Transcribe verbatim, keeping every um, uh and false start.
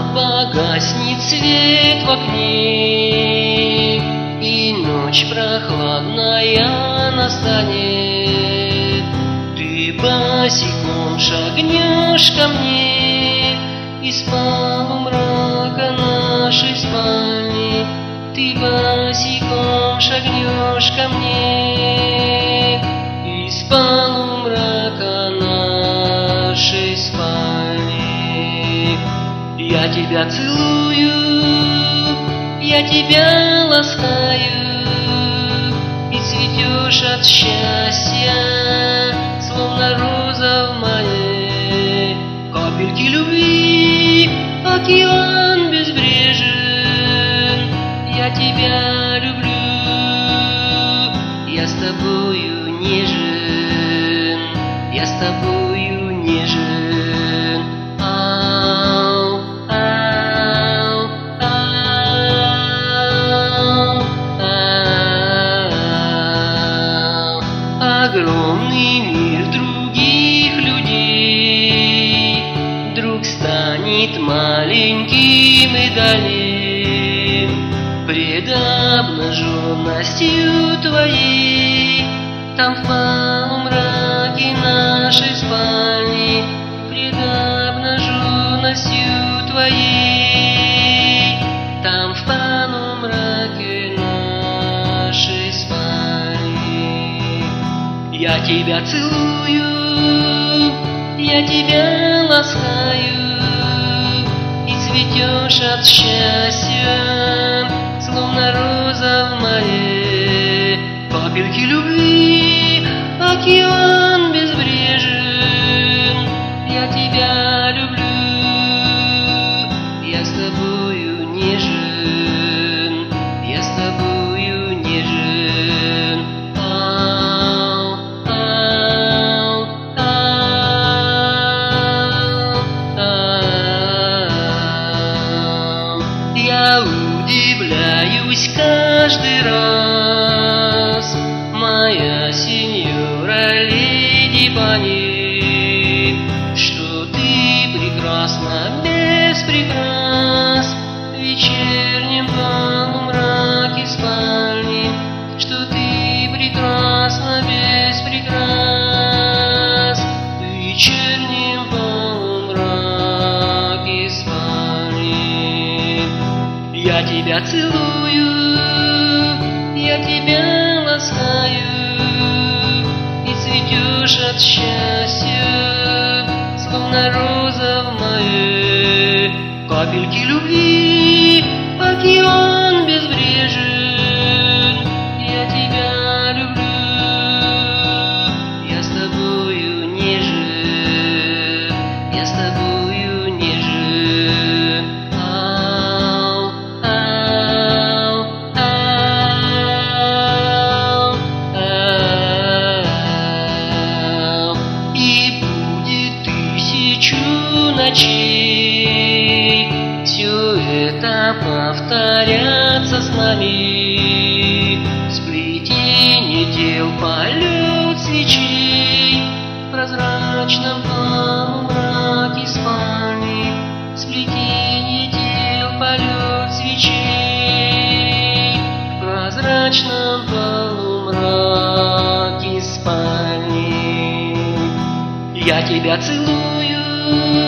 погаснет свет в окне, и ночь прохладная настанет. Ты босиком шагнешь ко мне из полумрака нашей спальни. Ты босиком шагнешь ко мне из полумрака нашей спальни. Я тебя целую, я тебя ласкаю, и цветешь от счастья, словно роза в мае. Капельки любви, океан безбрежен, я тебя люблю, я с тобою нежен, я с тобою нежен. Ау, ау, ау, ау. Огромный мир других людей вдруг станет маленьким и дальним пред обнаженностью твоей. Там в полумраке нашей спальни, пред обнаженностью твоей. Там в полумраке нашей спальни. Я тебя целую, я тебя ласкаю, и цветешь от счастья, словно роза в мае. Капельки любви, океан безбрежен, я тебя люблю, я с тобою нежен, я с тобою нежен. Ау, ау, ау, ау. Я удивляюсь каждый раз, моя сеньора леди Банни, что ты прекрасна без прикрас в вечернем полумраке спальни, что ты прекрасна без прикрас в вечернем полумраке спальни. Я тебя целую, я тебя ласкаю, и цветешь от счастья, словно роза в мае. Капельки любви, океан безбрежен, я тебя люблю, я с тобою нежен, я с тобою нежен. Ау, ау, ау, ау. И будет тысячу ночей все это повторяться с нами. Сплетение тел, полет свечей в прозрачном полумраке спальни. Сплетение тел, полет свечей в прозрачном полумраке спальни. Я тебя целую,